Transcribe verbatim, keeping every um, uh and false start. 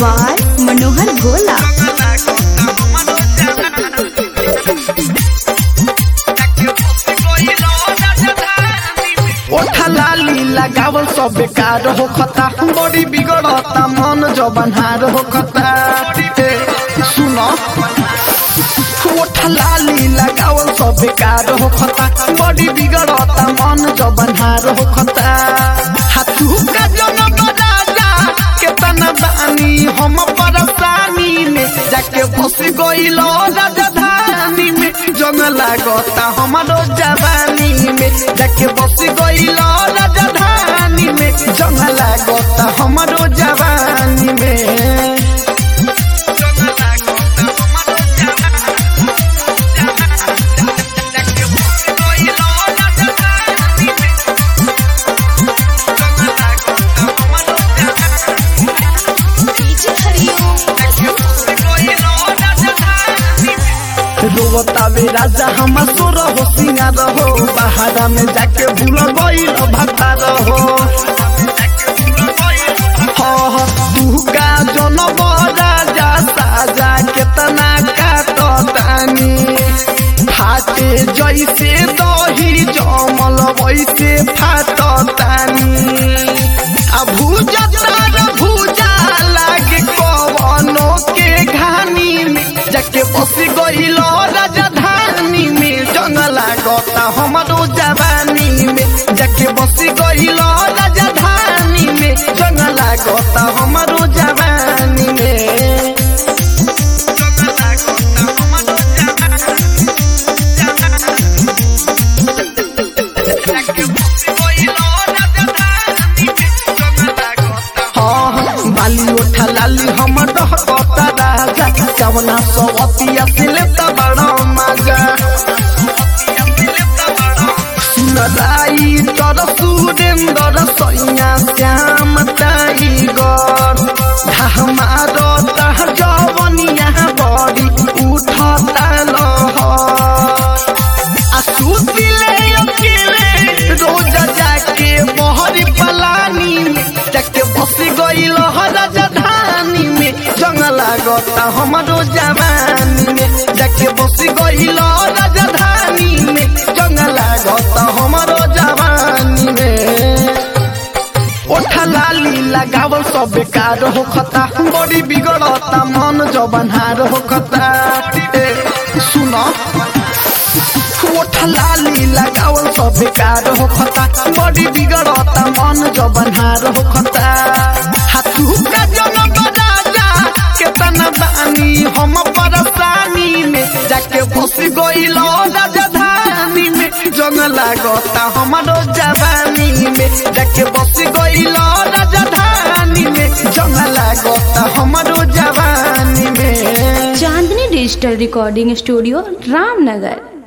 By मनोहर भोला। लाली लगावल सब बेकार हो खता, बड़ी बिगड़ता मन जबनहार हो खता। सुनो लाली लगावल सब बेकार हो खता, बड़ी बिगड़ता मन जबनहार हो खता। हाथू का जनम राजा केतना बानी हम परेशानी में, जाके फंस गइल राजधानी में। जंग लागता हमारो जवानी में, जाके बस गइल राजधानी में। जंग लागता हमारो जवानी में। रोतावे राजा हम सोर हो सिंगार हो, बहारा में जाके भूल गइल भतार हो। तू का जनम राजा साजा केतना काटतानी, फाटे जैसे दही जमल वैसे फाटतानी। आ भूजा तार भूजा लागे कवनो के घानी में, जाके बस गइल राजधानी में। जंग लागता हमारो जवानी में, जाके बस गइल राजधानी में। जंग लागता हमारो जवानी में। बाली उठा लाली हम डहकता राजा, कवना सवतिया से लेता बड़ा मजा। सुनदाई तर सुरेंद्र सैया श्याम टाइगर, हमारो तह जवनिया बड़ी उठता लहर। सुतिले अकेले रोज जाके बहरी पलानी में, जाके बस गइल राजधानी में। जंग लागता हमारो जवानी में, जाके बस गइल राजधानी में। जंग लागता हमारो जवानी में। ओठा लाली लगावल सब बेकार हो खता, बड़ी बिगड़ता मन जबनहार हो खता। सुनो लाली लगावल सब बेकार हो खता, बड़ी बिगड़ता मन जबनहार हो खता। हाथू का जनम राजा केतना बानी हम परेशानी में, जाके फंस गइल राजधानी में। जंग लागता हमारो जवानी में, जाके बस गइल राजधानी में। जंग लागता हमारो जवानी में। Chandni digital recording studio Ramnagar.